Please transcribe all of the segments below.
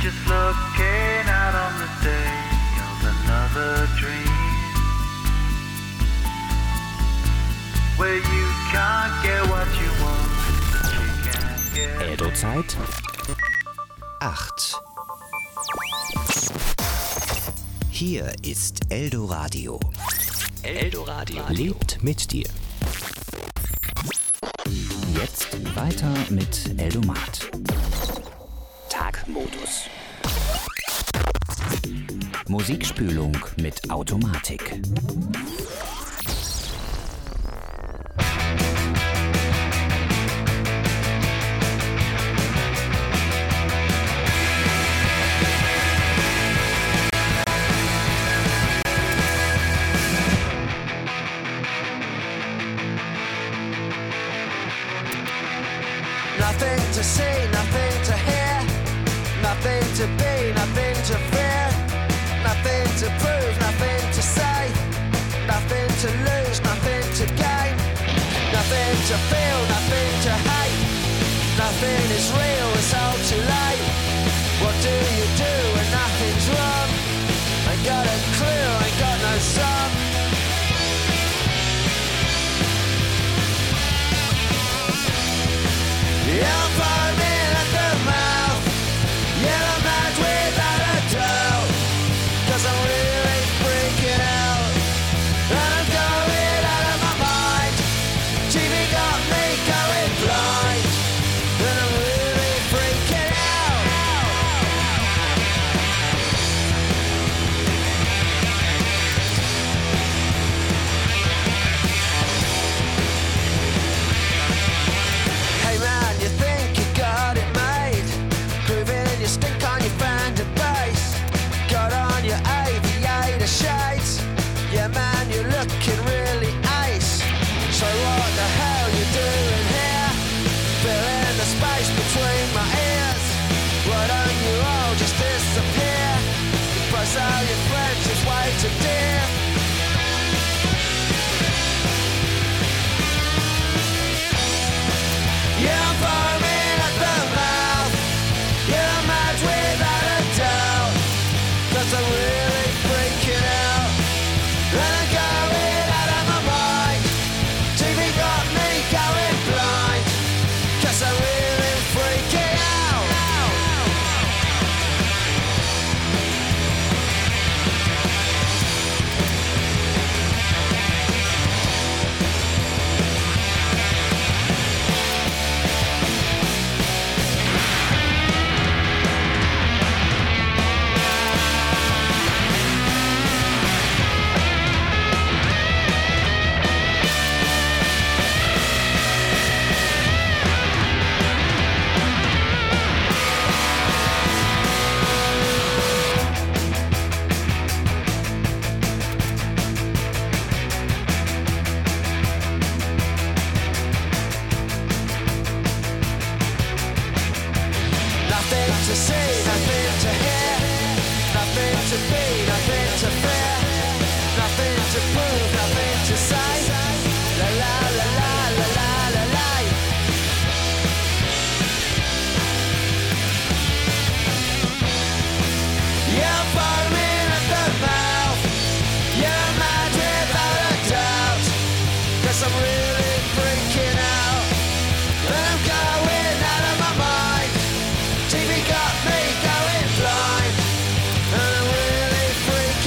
just looking out on the day of another dream, where you can't get what you want, but you can get. Eldo-Zeit 8. Hier ist Eldoradio. Eldoradio lebt mit dir. Jetzt weiter mit Eldomat. Tagmodus. Musikspülung mit Automatik. Nothing to see, nothing to hear, nothing to be, nothing to fear, nothing to prove, nothing to say, nothing to lose, nothing to gain, nothing to feel, nothing to hate, nothing is real, it's all too late. What do you do when nothing's wrong? Ain't got a clue, ain't got no song. I'm foaming at the mouth. Yeah, I'm mad without a doubt, 'cause I'm really freaking out, and I'm going out of my mind. TV got me going blind, and I'm really freaking out. Hey man, you think you got it made, grooving your stink on your Fender bass, got on your aviator shades, yeah man, you're looking really ace. So what the hell you doing here, filling the space between my ears? Why don't you all just disappear? The price of your friendship's way too dear. Yeah, I'm foaming at the mouth. Yeah, I'm mad without a doubt, 'cause I'm really freaking out, and I'm going out of my mind. TV got me going blind, 'cause I'm really freaking out. Nothing to see, nothing to hear, nothing to be, nothing to fear, nothing to prove, nothing to say. La la la la la la la la. Yeah, I'm foaming at the mouth. Yeah, I'm mad without a doubt, 'cause I'm really freaking out, and I'm going out of my mind. TV got me going blind, and I'm really freaking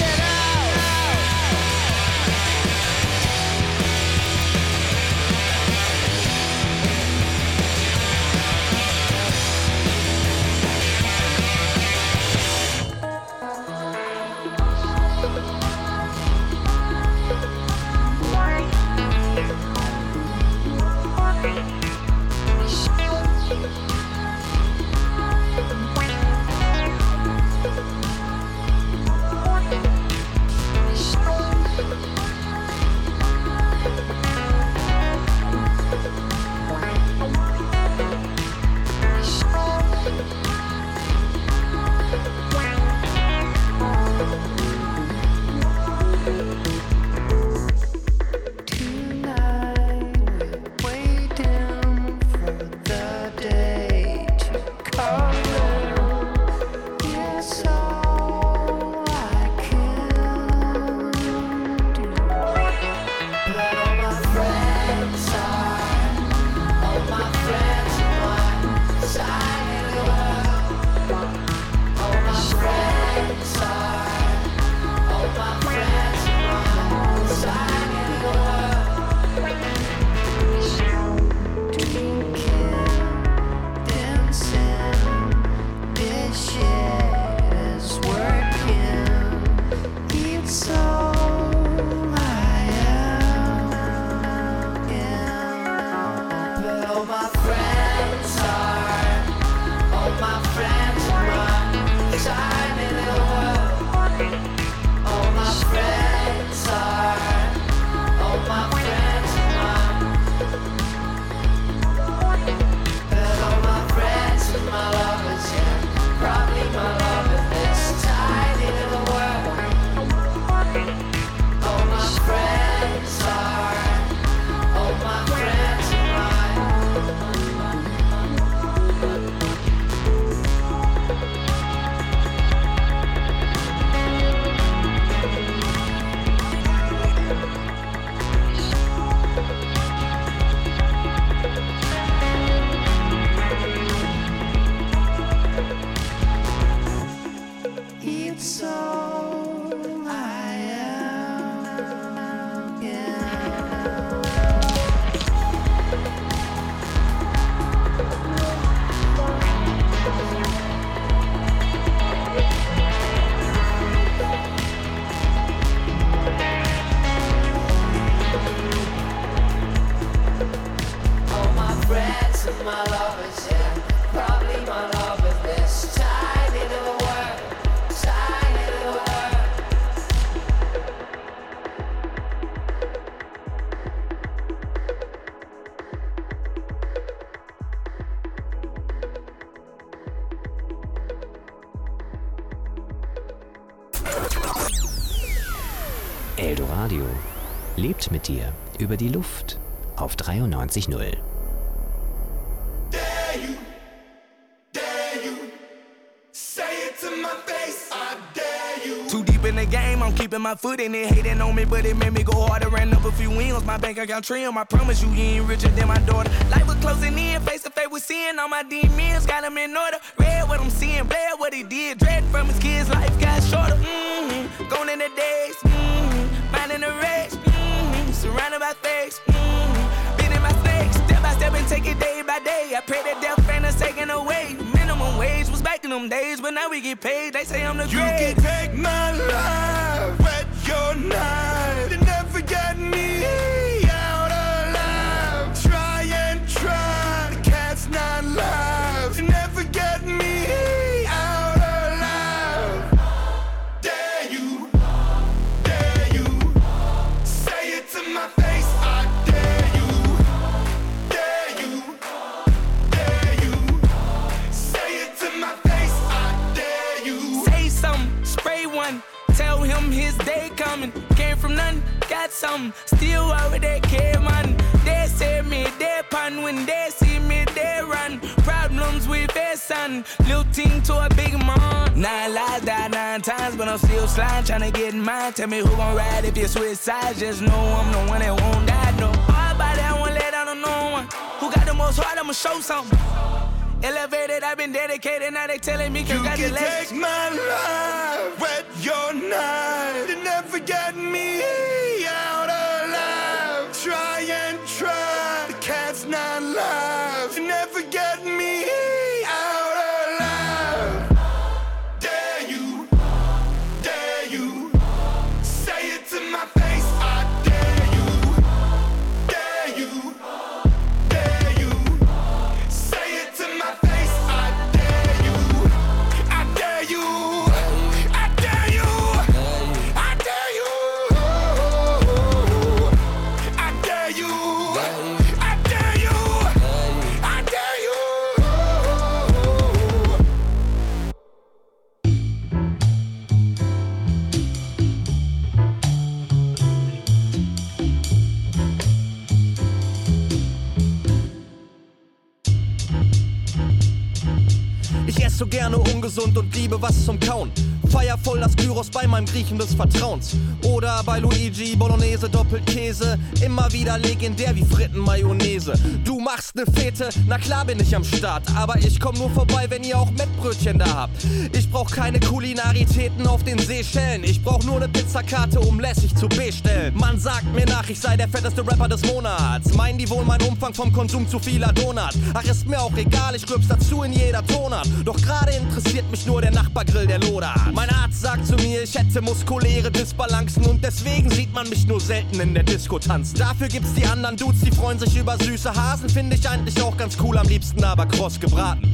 Eldoradio lebt mit dir über die Luft auf 93.0. Too deep in the game, I'm keeping my foot in it. Hating on me, but it made me go harder. Ran up a few wins, my bank account trim. I promise you, he ain't richer than my daughter. Life was closing in, face to face with sin. All my demons got him in order. Read what I'm seeing, bled what he did. Dread from his kids, life got shorter. Gone in the days, finding the race. Surrounded by fakes, been in my snakes. Step by step and take it day by day. I pray that death ain't us taken away. Minimum wage was back in them days, but now we get paid. They say I'm the great. You can take my life, wet your knife. You never get me out alive. Try and try, the cat's not live. You never get me out alive. Dare you, say it to my face. I dare you, say it to my face. I dare you. Say something, spray one. Tell him his day coming. Came from nothing, got something. Still over there, care man. They say me, they pun. When they see me, they run. Problems with their son. Little team to a big man. 9 lives, died 9 times, but I'm still sliding, trying to get in mine. Tell me who gon' ride if you switch sides. Just know I'm the one that won't die, no. All about that, I won't let down on no one. Who got the most heart, I'ma show something. Elevated, I've been dedicated, now they telling me congratulations. You can take my life, wet your knife. You never get me out alive. Try and try, the cat's not live. You never get me out alive. Dare you, say it to my face. I dare you, say it to my face. I dare you, I dare you, I dare you, I dare you, I dare you, I dare you, I dare you. Ich esse so gerne ungesund und liebe was zum Kauen. Feier voll das Gyros bei meinem Griechen des Vertrauens. Oder bei Luigi Bolognese, Doppelkäse. Immer wieder legendär wie Fritten Mayonnaise. Du machst ne Fete, na klar bin ich am Start. Aber ich komm nur vorbei, wenn ihr auch Mettbrötchen da habt. Ich brauch keine Kulinaritäten auf den Seychellen. Ich brauch nur ne Pizzakarte, um lässig zu bestellen. Man sagt mir nach, ich sei der fetteste Rapper des Monats. Meinen die wohl mein Umfang vom Konsum zu vieler Donut? Ach, ist mir auch egal, ich rülps dazu in jeder Tonart. Doch gerade interessiert mich nur der Nachbargrill, der lodert. Mein Arzt sagt zu mir, ich hätte muskuläre Disbalancen und deswegen sieht man mich nur selten in der Disco tanzen. Dafür gibt's die anderen Dudes, die freuen sich über süße Hasen. Finde ich eigentlich auch ganz cool, am liebsten aber kross gebraten.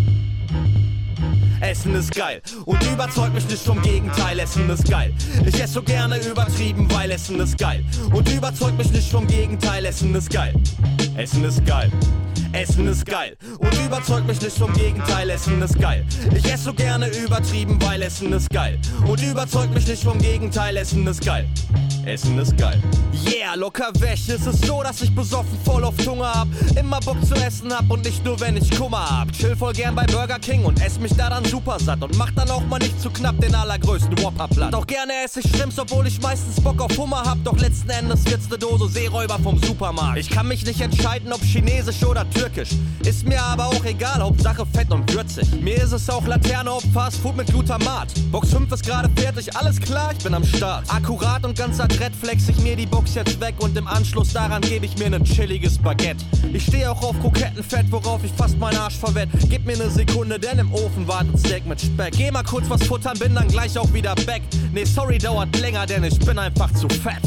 Essen ist geil und überzeugt mich nicht vom Gegenteil. Essen ist geil. Ich esse so gerne übertrieben, weil Essen ist geil. Und überzeugt mich nicht vom Gegenteil. Essen ist geil. Essen ist geil. Essen ist geil und überzeugt mich nicht vom Gegenteil. Essen ist geil. Ich esse so gerne übertrieben, weil Essen ist geil. Und überzeugt mich nicht vom Gegenteil. Essen ist geil. Essen ist geil. Yeah, locker weg. Es ist so, dass ich besoffen voll auf Zunge hab. Immer Bock zu essen hab und nicht nur, wenn ich Kummer hab. Chill voll gern bei Burger King und ess mich da dann super satt. Und mach dann auch mal nicht zu knapp den allergrößten Whopper platt. Auch gerne esse ich Shrimps, obwohl ich meistens Bock auf Hummer hab. Doch letzten Endes wird's ne Dose Seeräuber vom Supermarkt. Ich kann mich nicht entscheiden, ob chinesisch oder türkisch. Ist mir aber auch egal, Hauptsache fett und würzig. Mir ist es auch Laterne ob Fast Food mit Glutamat. Box 5 ist gerade fertig, alles klar, ich bin am Start. Akkurat und ganz adrett flex ich mir die Box jetzt weg. Und im Anschluss daran gebe ich mir nen chilliges Baguette. Ich stehe auch auf Krokettenfett, worauf ich fast meinen Arsch verwett. Gib mir ne Sekunde, denn im Ofen wartet Steak mit Speck. Geh mal kurz was futtern, bin dann gleich auch wieder back. Nee, sorry, dauert länger, denn ich bin einfach zu fett.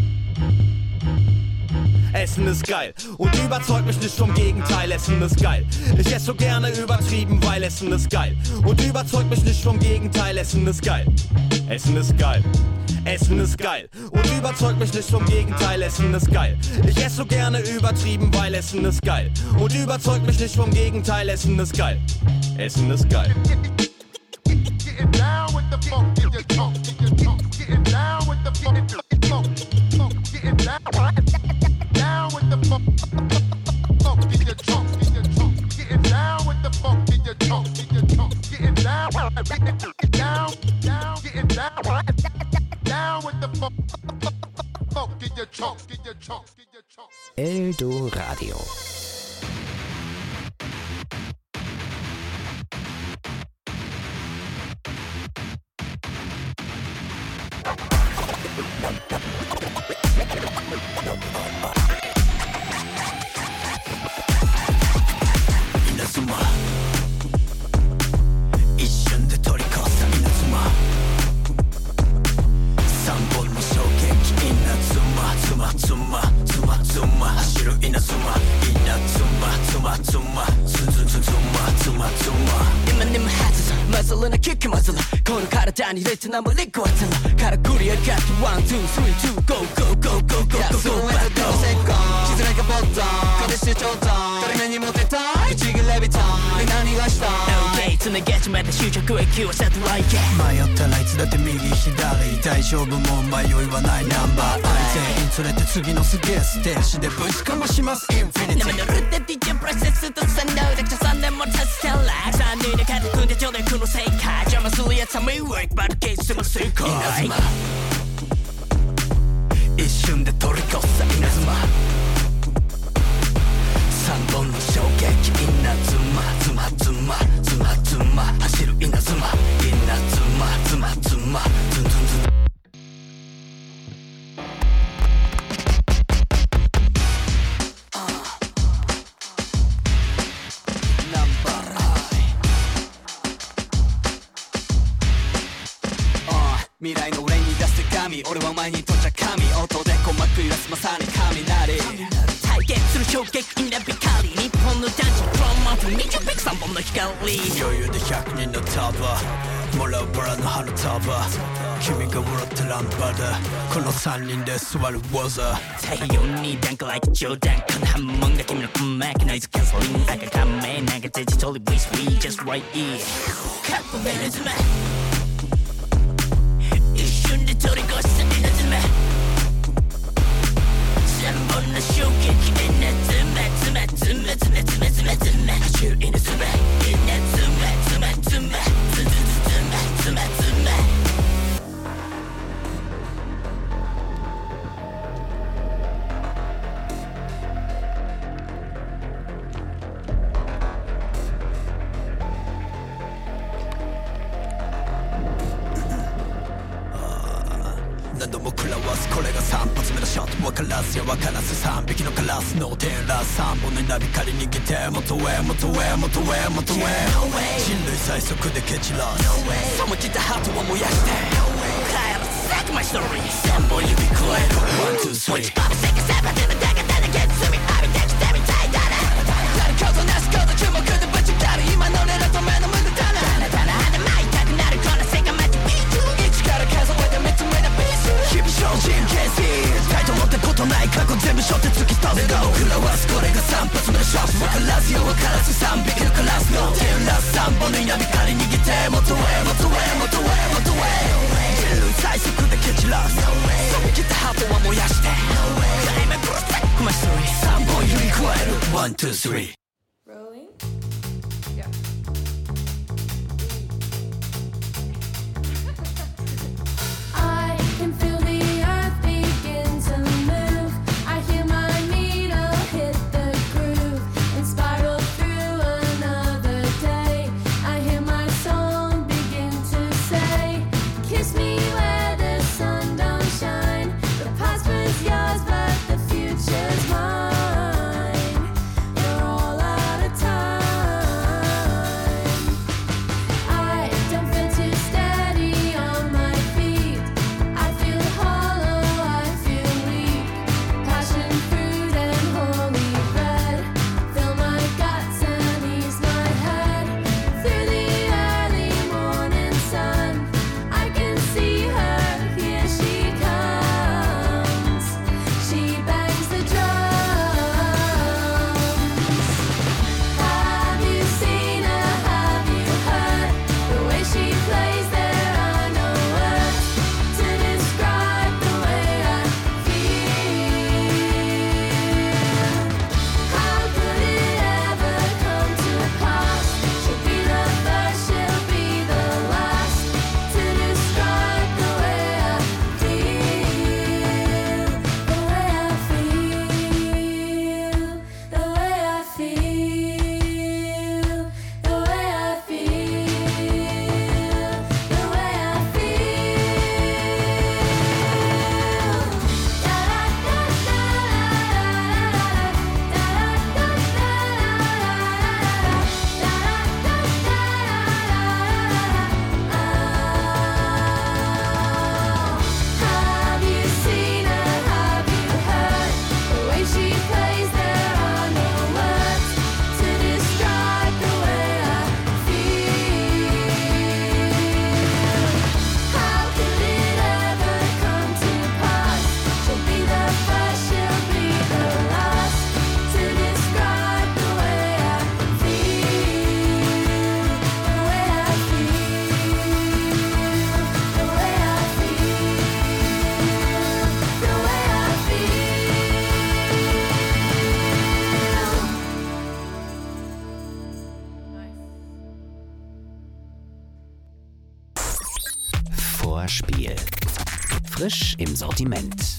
Essen ist geil und überzeugt mich nicht vom Gegenteil. Essen ist geil. Ich esse so gerne übertrieben, weil Essen ist geil. Und überzeugt mich nicht vom Gegenteil. Essen ist geil. Essen ist geil. Essen ist geil und überzeugt mich nicht vom Gegenteil. Essen ist geil. Ich esse so gerne übertrieben, weil Essen ist geil. Und überzeugt mich nicht vom Gegenteil. Essen ist geil. Essen ist geil. Getting down with the funk, getting down with the funk. Eldoradio. にレッツナムリコワツラからクリアカットワンツースリーツーゴーゴーゴーゴーゴーそうやってどうせっこしづらいかボットンこれしてちょうど誰目にモテたい一撃レビターで何がしたい OK つなげちまって終着駅をセットライケ迷ったらいつだって右左大丈夫もう迷いはないナンバー全員連れて次のすげえステージでぶちかましますインフィニティ生ぬるって DJ プロセスとサンドだけじゃ3年も経つたら3人で勝って組んでちょうだいこの世界邪魔するやつは迷惑バルケースも正解稲妻一瞬で取り越す稲妻3本の衝撃稲妻ズマズマズマズマ走る稲妻稲妻ズマズマズンズンズン未来の俺に出す神俺はお前にとっちゃ神音で鼓膜揺らすまさに雷体験する衝撃インラビカリ日本の男児プロモート20ピク3本の光余裕で100人の束もらうバラの花束君が笑ってランパだこの3人で座る技太陽にダンクライト冗談この波紋が君のコンマークノイズキャンセリング赤仮面なんかデジタル We sweet just right here カップメルズマ取り越す稲妻3本の衝撃稲妻ズマズマズマズマズマズマ走る稲妻稲妻ズマズマズマズマズマズマ何度も食らわすこれが3発目のショット分からずや分からず3匹のカラスのテーラー3本の稲光逃げて元へ元へ元へ元へ人類最速で蹴散らすさもきたハートを燃やして帰るサクマイストーリー3本指加えるワンツースリーパブセカサバでもだがだがゲッツミ浴びてきてみたいだな誰かとなすこと注目でぶちかる今の俺らと目の無駄だなだらだら舞いたくなるこの世界マジビート1から数えて3つ目のビース日々精進形成タイト持ってことない過去全部背負って突き飛べろ食らわすこれが3発目のショット分からずよ分からず3匹のカラスのテーラス3本の稲光逃げて元へ元へ元へ元へ人類最速で蹴散らす飛び切ったハートは燃やしてクライメプロスペクトマストリー3本指加えるワン、ツー、スリー Yours, but the future's mine. You're all Vorspiel. Frisch im Sortiment.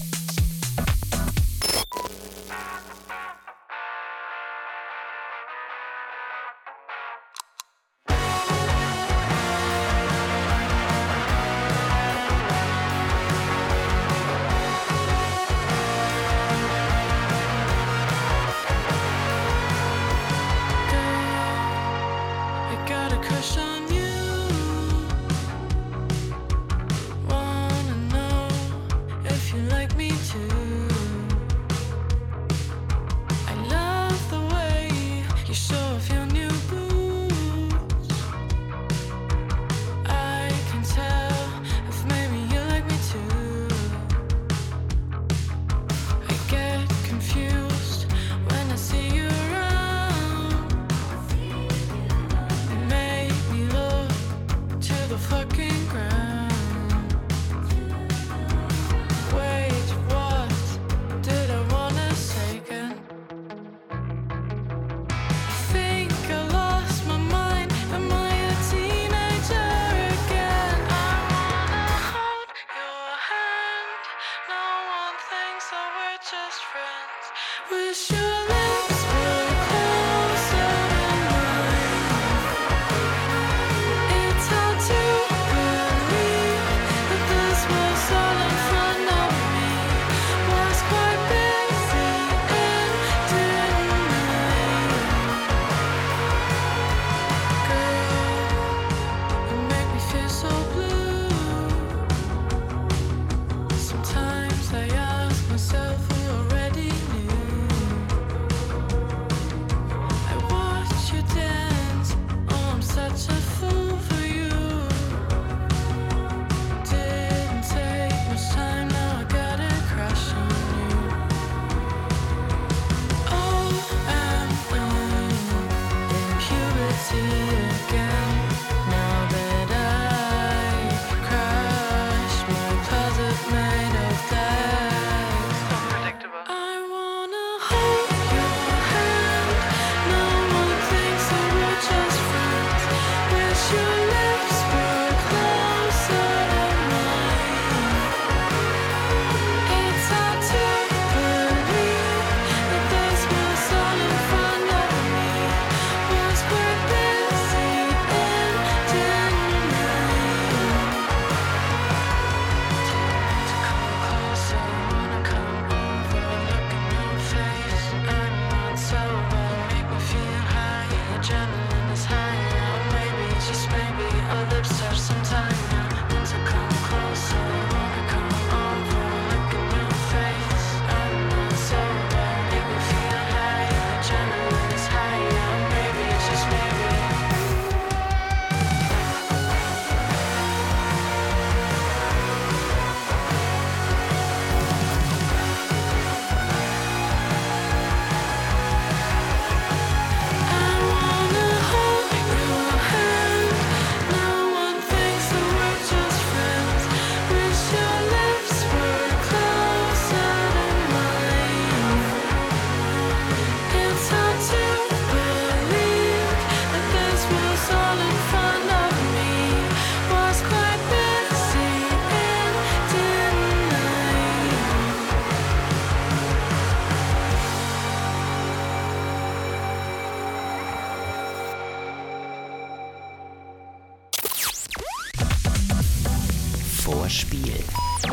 Vorspiel.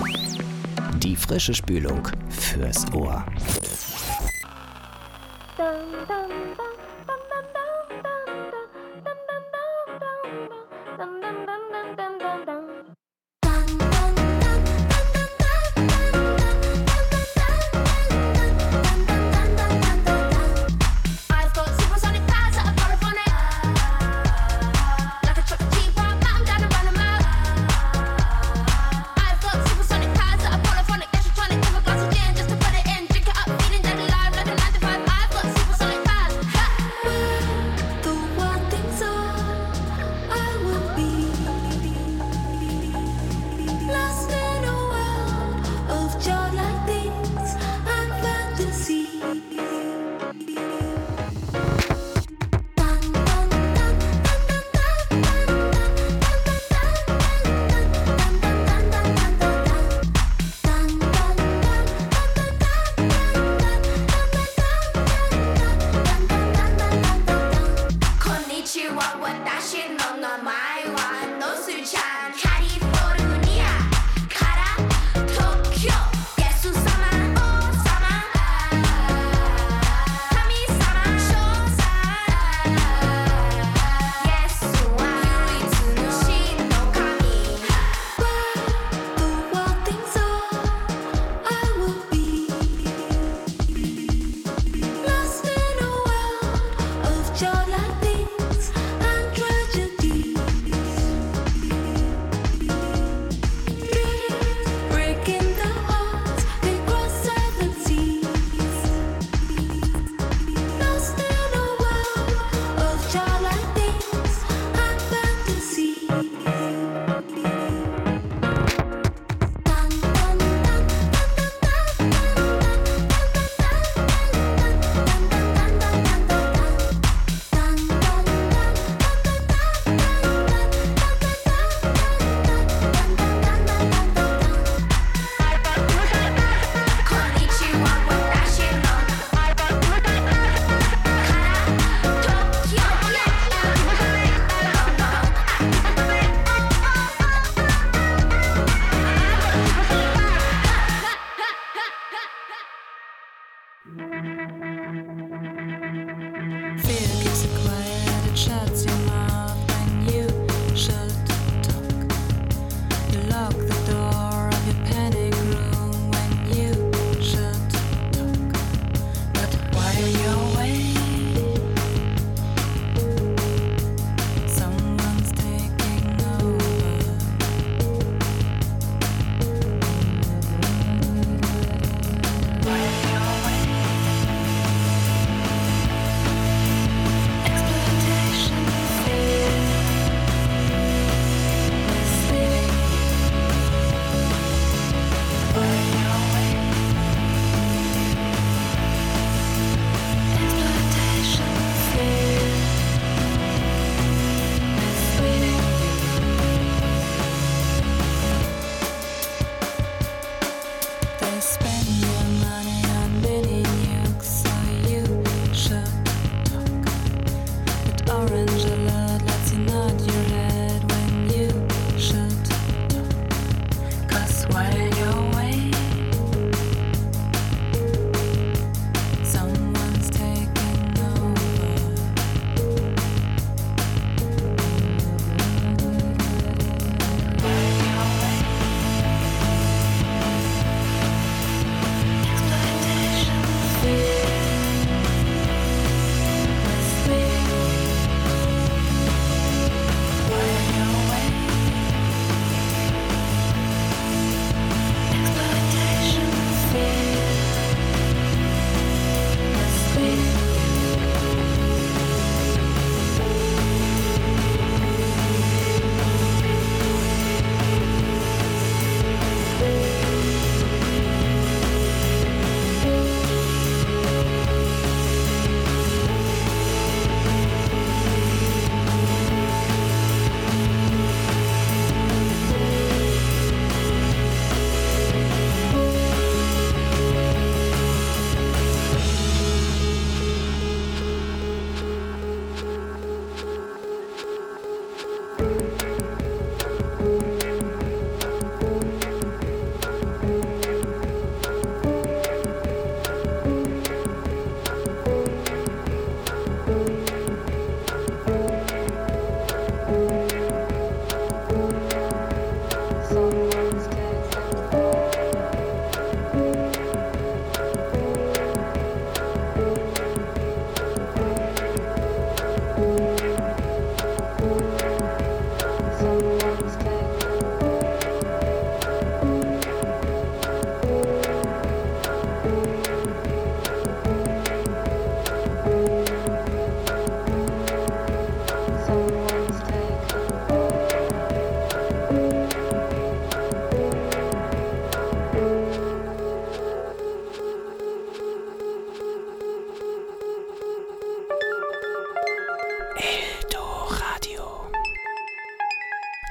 Die frische Spülung fürs Ohr.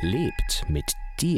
lebt mit dir.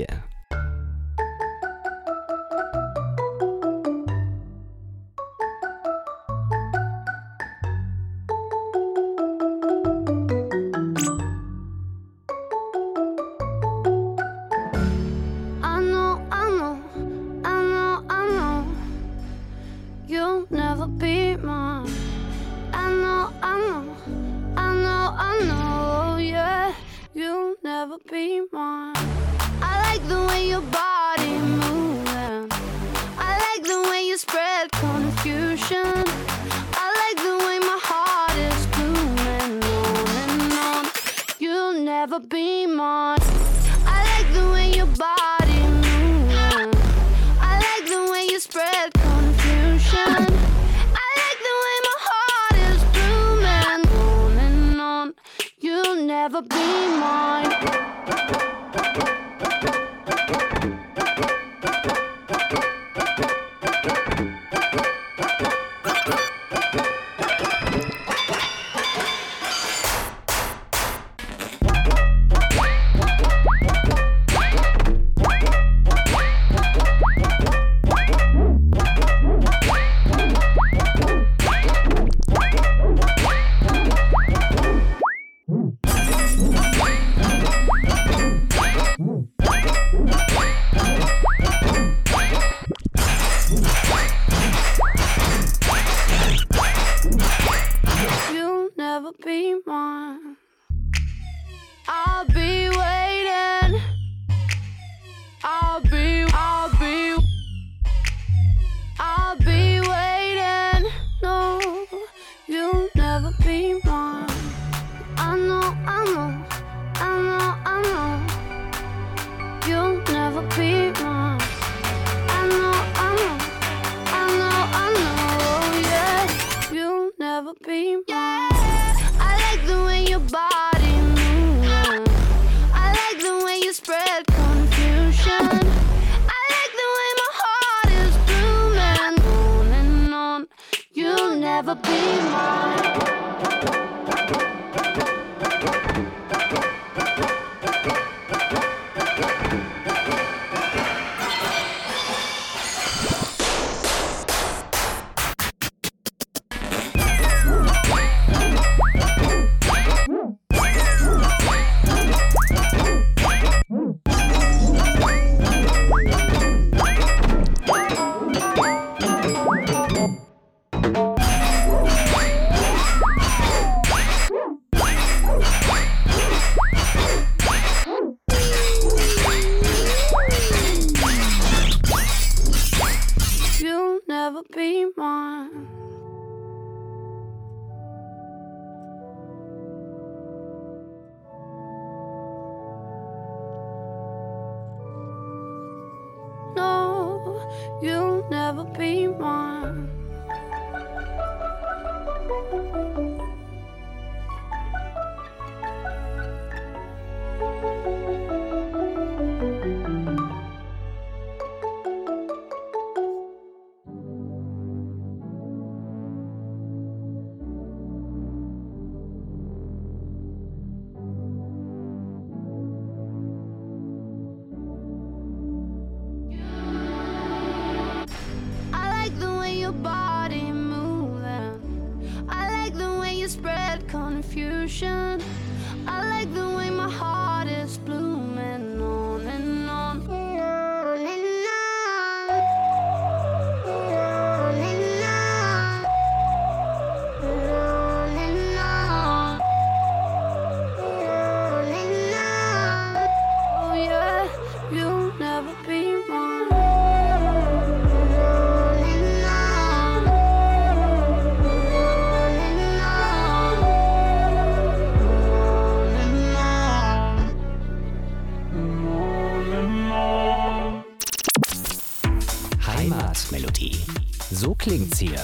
Heimatmelodie. So klingt's hier.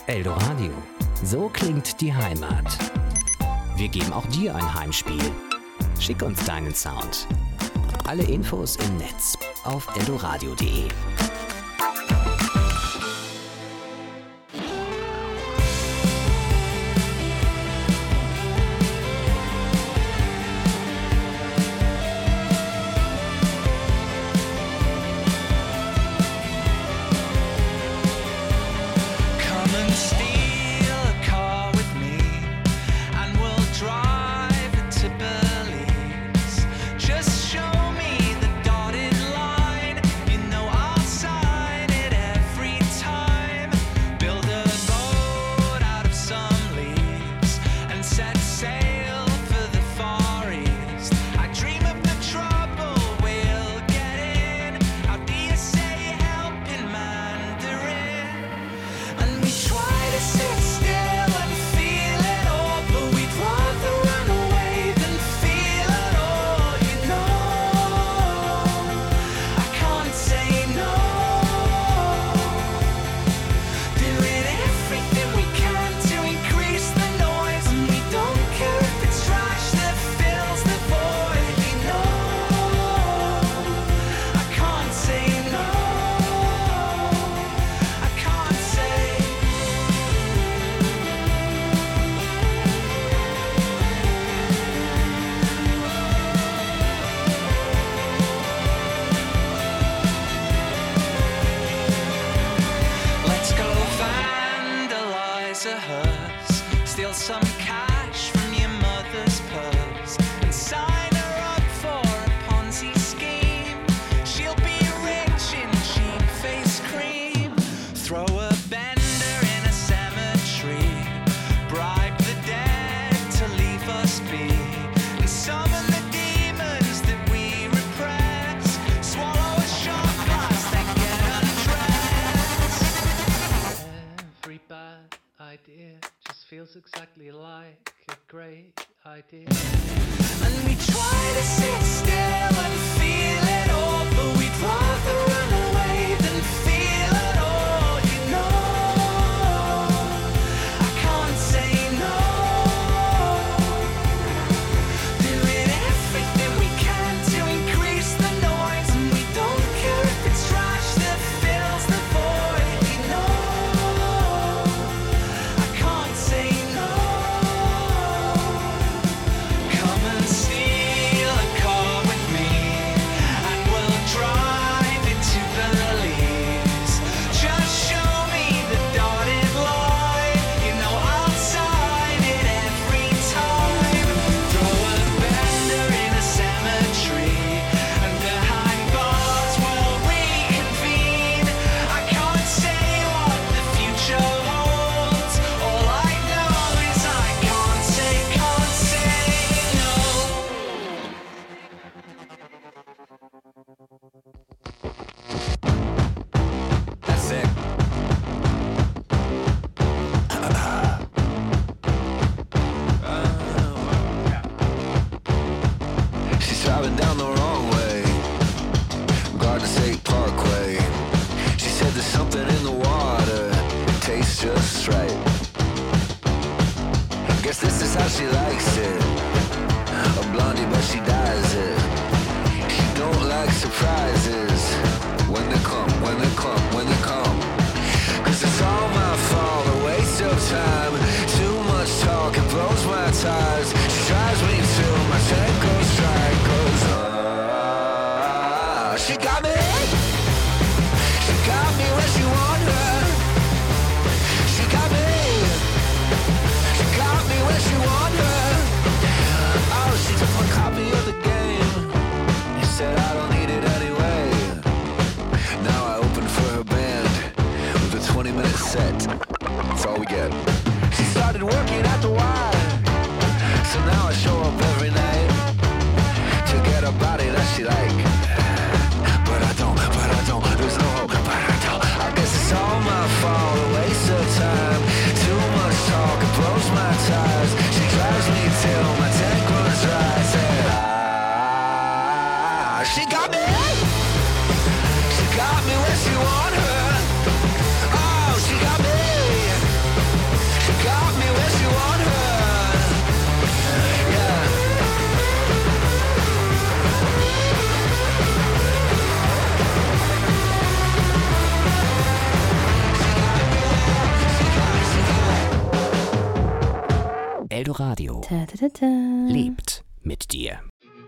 Eldoradio. So klingt die Heimat. Wir geben auch dir ein Heimspiel. Schick uns deinen Sound. Alle Infos im Netz auf eldoradio.de. Exactly like a great idea. And we try to sit still and feel it all, but we'd rather run away than feel it all, you know. I can't say no. Doing everything we can to increase the noise, and we don't care if it's trash that fills the void, you know. I can't say no. Come and steal a car with me, and we'll drive it to Belize. Just show me the dotted line, you know I'll sign it every time. Throw a bender in a cemetery, and behind bars we'll reconvene. I can't say what the future holds. All I know is I can't say no. That's it. She's driving down the wrong way, Garden State Parkway. She said there's something in the water, it tastes just right. Guess this is how she likes it, a blondie but she dyes it. She don't like surprises, when they come, when they come, when they come. Cause it's all my fault, a waste of time. Too much talk, it blows my ties. She drives me till my tank goes dry. Goes she got me where she want her. She got me where she want her. Oh, she took my copy of the game. He said I don't need it anyway. Now I open for her band with a 20-minute set. That's all we get. She started working at the Y, so now I show up every night to get a body that she like. But I don't, there's no hope, but I don't. I guess it's all my fault, a waste of time. Too much talk, it blows my ties. She drives me till my tank runs dry. Said she got me where she want her. Oh, she got me Eldoradio lebt mit dir.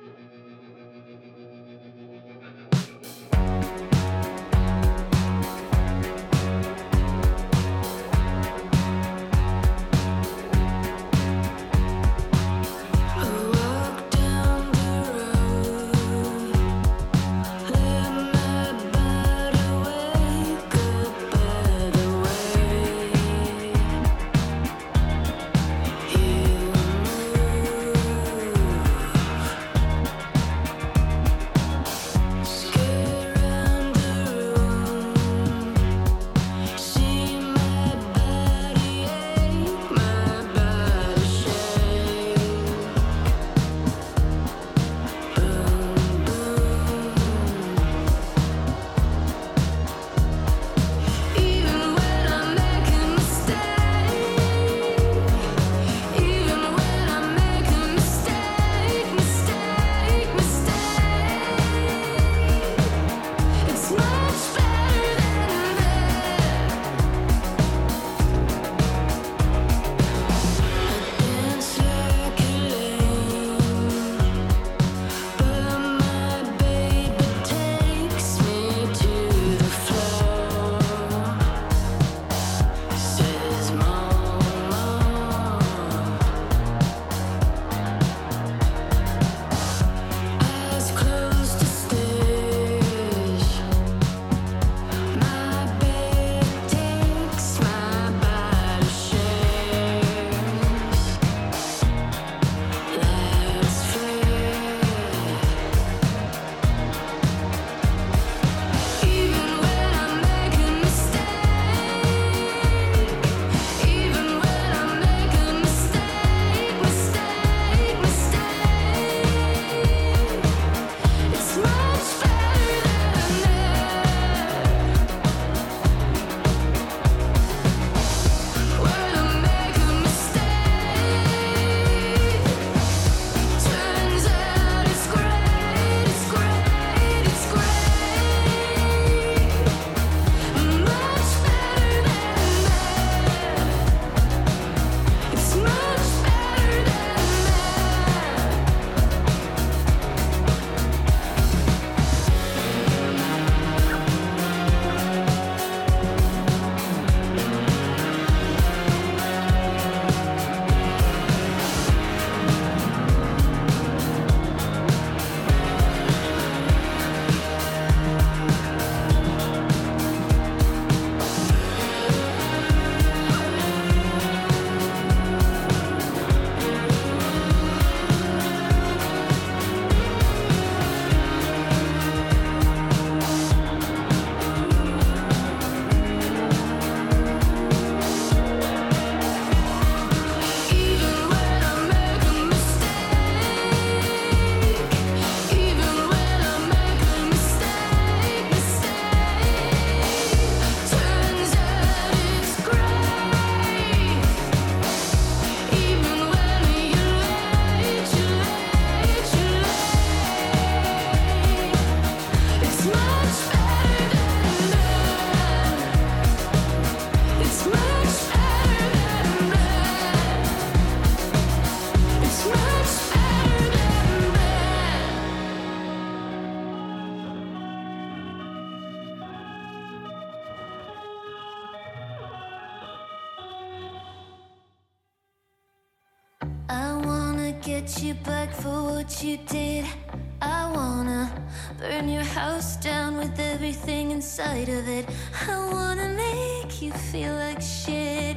get you back for what you did. I wanna burn your house down with everything inside of it. I wanna make you feel like shit.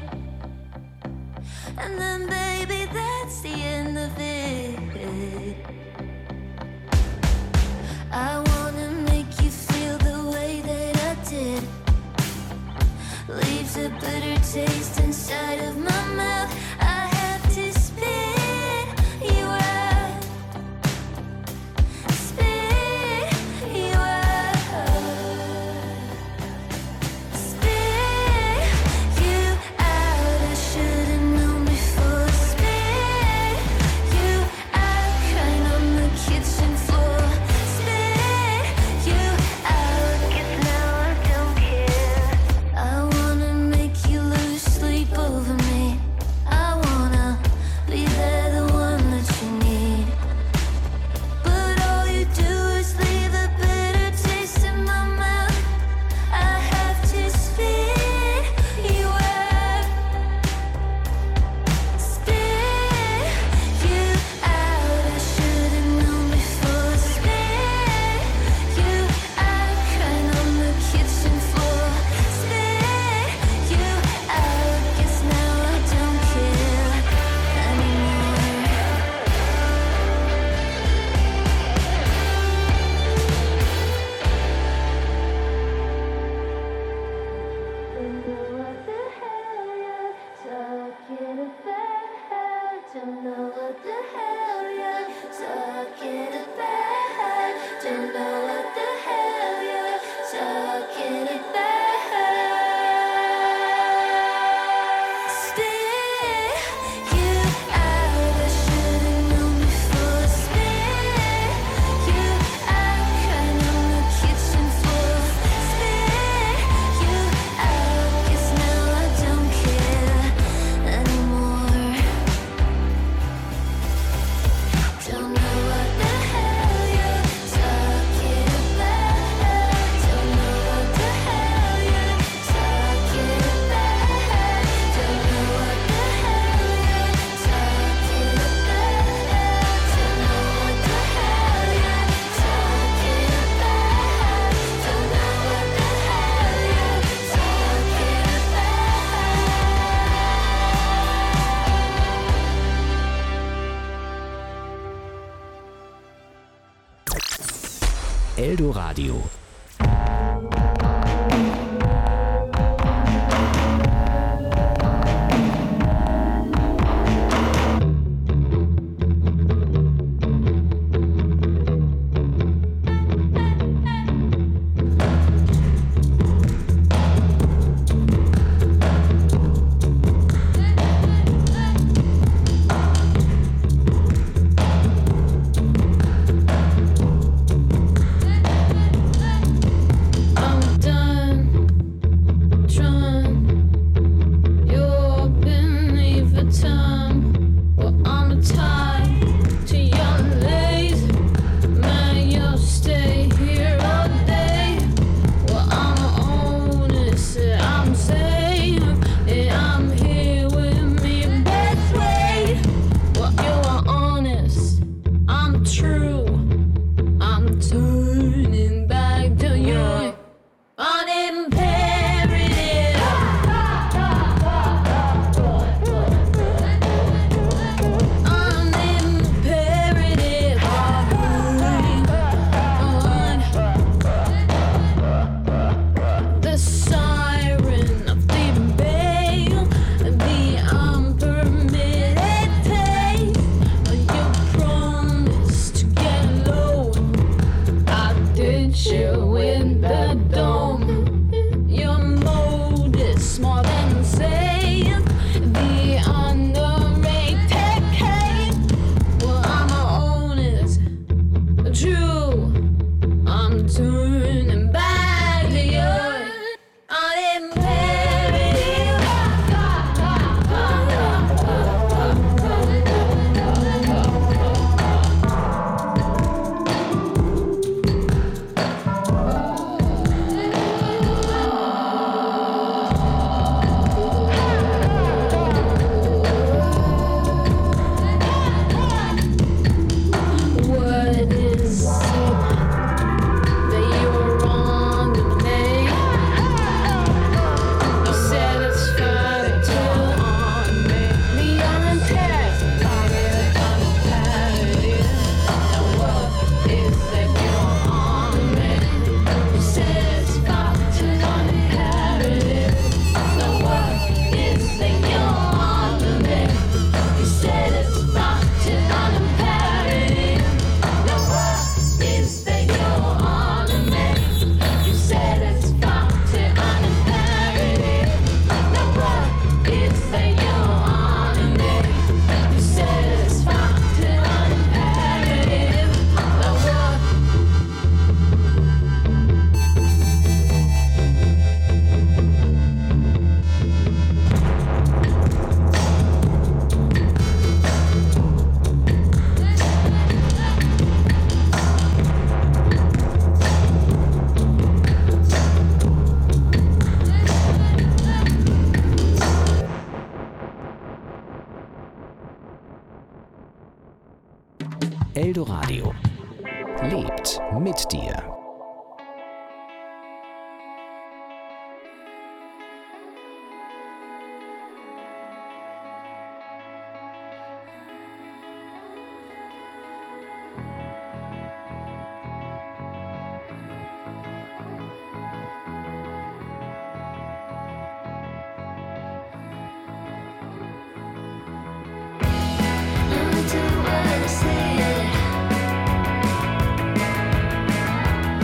And then baby, that's the end of it. I wanna make you feel the way that I did. Leaves a bitter taste inside of my mouth. I have to spit you out. Spit you out. Spit you out. I should've known before. Spit you out. Crying on the kitchen floor. Spit you out. 'Cause now I don't care. I wanna make you lose sleep over me. Eldoradio. Eldoradio lebt mit dir. I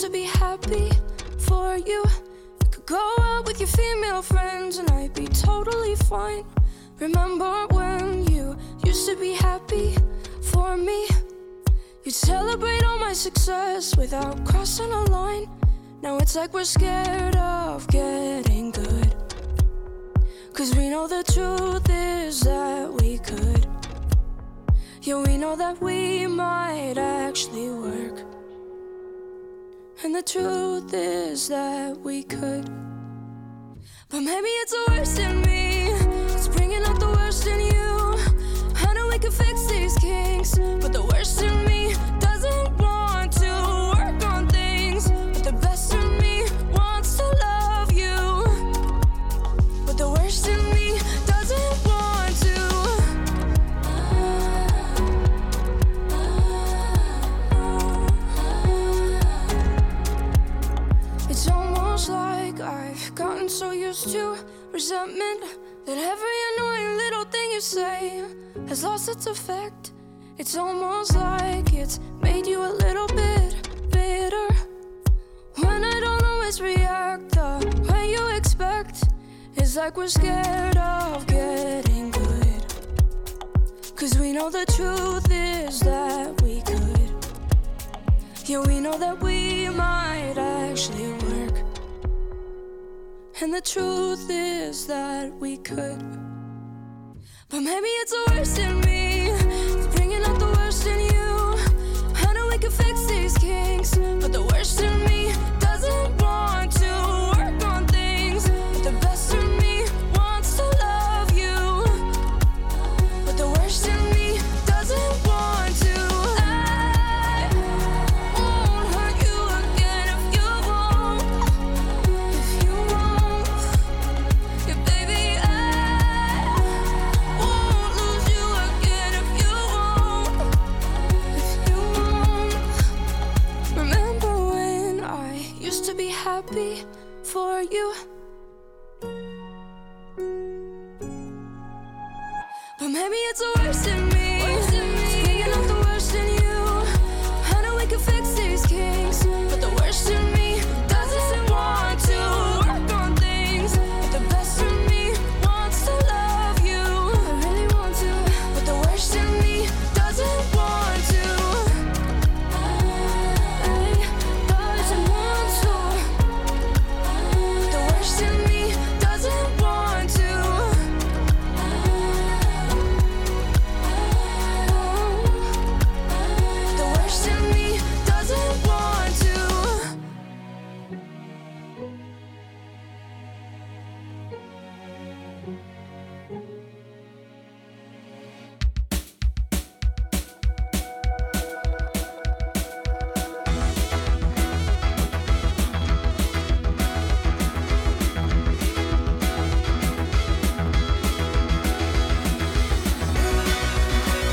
be happy for you. You could go out with your female friends and I'd be totally fine. Remember when you used to be happy for me? You'd celebrate all my success without crossing a line. Now it's like we're scared of getting good, 'cause we know the truth is that we could. Yeah, we know that we might actually work, and the truth is that we could. But maybe it's the worst in me, it's bringing out the worst in you. I know we can fix these kinks, but the worst in me doesn't want to work on things. But the best in me wants to love you, but the worst in me doesn't want to. It's almost like I've gotten so used to resentment that every annoying little thing you say has lost its effect. It's almost like it's made you a little bit bitter when I don't always react the way you expect. It's like we're scared of getting good, 'cause we know the truth is that we could. Yeah, we know that we might actually work, and the truth is that we could. But maybe it's the worst in me, it's bringing out the worst in you. I know we can fix these kinks, but the worst in me doesn't want to work on things. But the best in me wants to love you, but the worst in me doesn't want to. I won't hurt you again if you won't. If you won't, yeah, baby, I won't lose you again if you won't. If you won't. Remember when I used to be happy for you? But maybe it's the worst in